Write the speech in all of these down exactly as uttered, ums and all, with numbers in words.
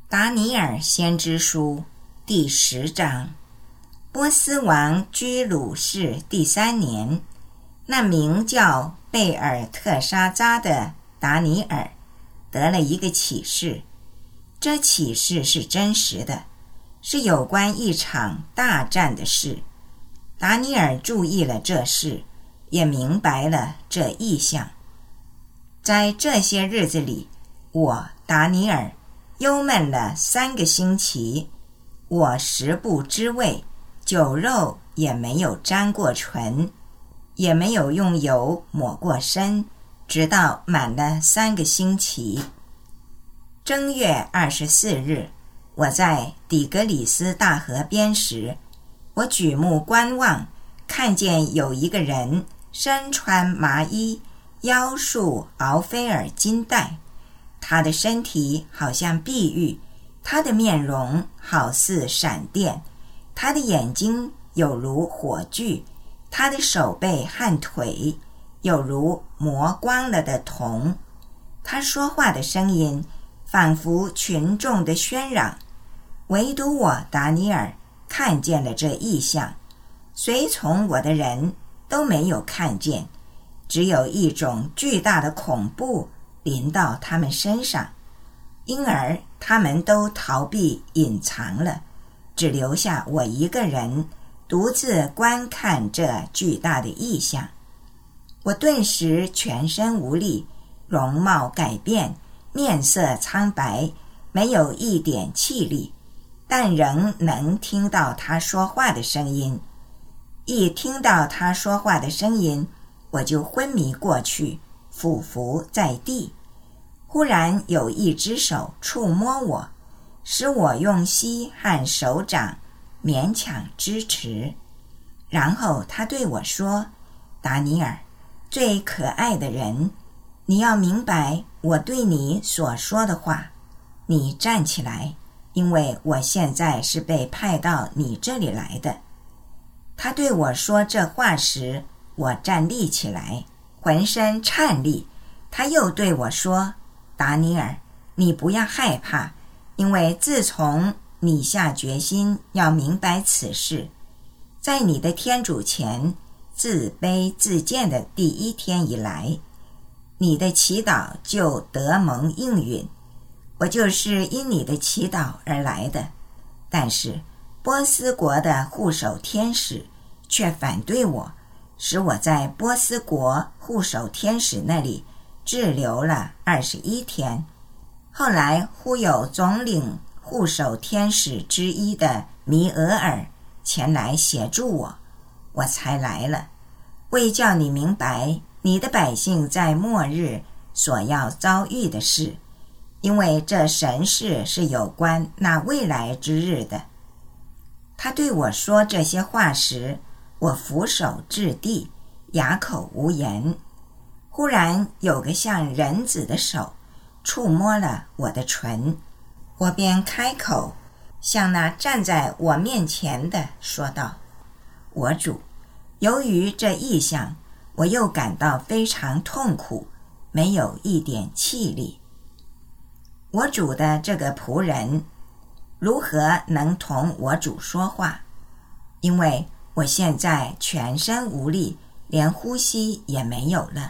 达尼尔先知书第十章。波斯王居鲁士第三年，那名叫贝尔特沙扎的达尼尔得了一个启示。这启示是真实的，是有关一场大战的事。达尼尔注意了这事，也明白了这意象。在这些日子里，我达尼尔忧闷了三个星期，我食不知味，酒肉也没有沾过唇，也没有用油抹过身，直到满了三个星期。正月二十四日，我在底格里斯大河边时，我举目观望，看见有一个人身穿麻衣，腰束敖菲尔金带，他的身体好像碧玉，他的面容好似闪电，他的眼睛有如火炬，他的手背和腿有如磨光了的铜。他说话的声音仿佛群众的喧嚷，唯独我达尼尔看见了这异象，随从我的人都没有看见，只有一种巨大的恐怖临到他们身上，因而他们都逃避隐藏了，只留下我一个人独自观看这巨大的异象。我顿时全身无力，容貌改变，面色苍白，没有一点气力，但仍能听到他说话的声音。一听到他说话的声音，我就昏迷过去，俯伏在地。忽然有一只手触摸我，使我用膝和手掌勉强支持。然后他对我说：达尼尔，最可爱的人，你要明白我对你所说的话。你站起来，因为我现在是被派到你这里来的。他对我说这话时，我站立起来，浑身颤栗。他又对我说：达尼尔，你不要害怕，因为自从你下决心要明白此事，在你的天主前自卑自贱的第一天以来，你的祈祷就得蒙应允。我就是因你的祈祷而来的，但是波斯国的护守天使却反对我，使我在波斯国护守天使那里滞留了二十一天。后来忽有总领护守天使之一的弥俄尔前来协助我，我才来了，为叫你明白你的百姓在末日所要遭遇的事，因为这神事是有关那未来之日的。他对我说这些话时，我俯首至地，哑口无言。忽然有个像人子的手触摸了我的唇，我便开口向那站在我面前的说道：我主，由于这异象，我又感到非常痛苦，没有一点气力。我主的这个仆人如何能同我主说话？因为我现在全身无力，连呼吸也没有了。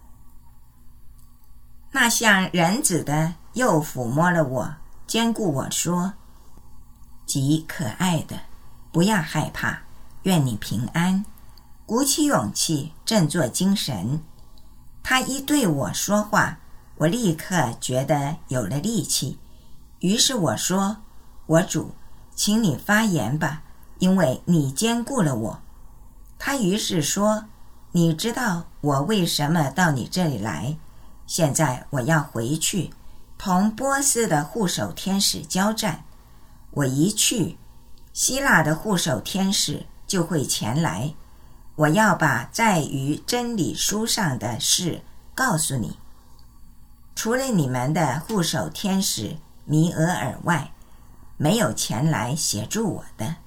那像人子的又抚摸了我，坚固我说：极可爱的，不要害怕，愿你平安，鼓起勇气，振作精神。他一对我说话，我立刻觉得有了力气，于是我说：我主，请你发言吧，因为你坚固了我。他于是说：你知道我为什么到你这里来，现在我要回去同波斯的护守天使交战。我一去，希腊的护守天使就会前来，我要把在于真理书上的事告诉你。除了你们的护守天使弥俄尔外，没有前来协助我的。